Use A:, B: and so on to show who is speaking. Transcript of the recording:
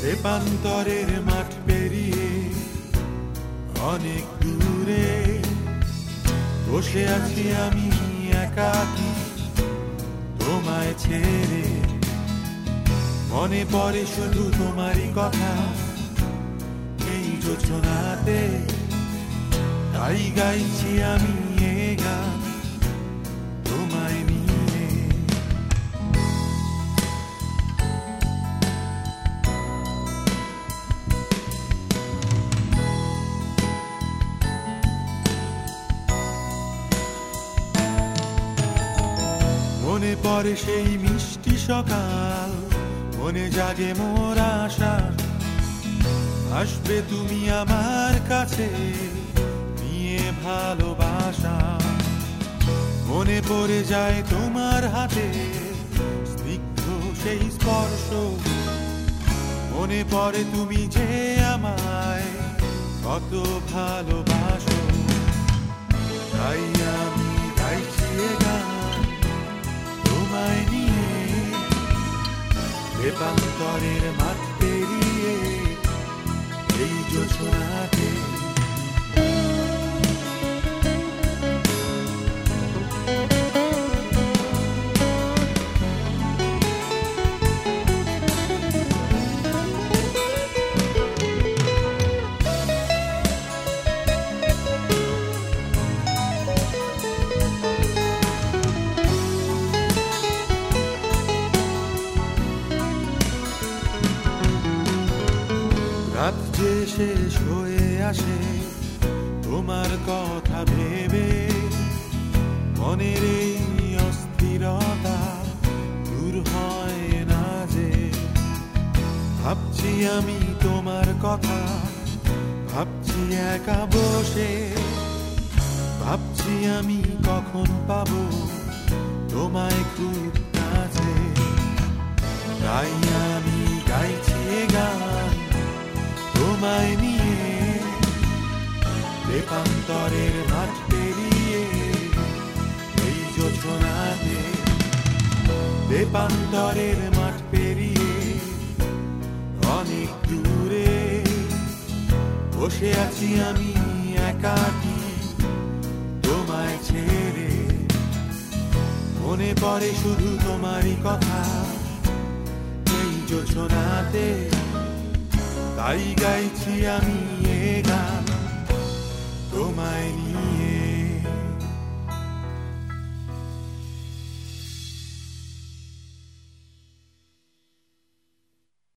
A: তেপান্তরের মাঠ পেরিয়ে অনেক দূরে বসে আছি আমি একাকী তোমায় ছেড়ে। মনে পড়ে শুধু তোমারই কথা এই যোজনাতে, তাই গাইছি আমি এ গান তোমায় নিয়ে। মনে পড়ে সেই মিষ্টি সকাল, মনে জাগে মোর আশা আসবে তুমি আমার কাছে নিয়ে ভালোবাসা। মনে পড়ে যায় তোমার হাতে স্নিগ্ধ সেই স্পর্শ, মনে পড়ে তুমি যে আমায় কত ভালোবাসো। তাই আমি গাইছি এ গান তোমায় নিয়ে, তেপান্তরের মাঠ পেরিয়ে এই যোজনাতে। রাত যে শেষ হয়ে আসে তোমার কথা ভেবে, মনের এই অস্থিরতা দূর হয় না যে। ভাবছি আমি তোমার কথা, ভাবছি একা বসে, ভাবছি আমি কখন পাবো তোমায় খুব কাছে। তাই আমি গাইছি এ গান তোমায় নিয়ে, তেপান্তরের মাঠ পেরিয়ে এই যোজনাতে। তেপান্তরের মাঠ পেরিয়ে অনেক দূরে বসে আছি আমি একাকী তোমায় ছেড়ে। মনে পড়ে শুধু তোমারই কথা এই যোজনাতে, তাই গাইছি আমি এ গান তোমায়।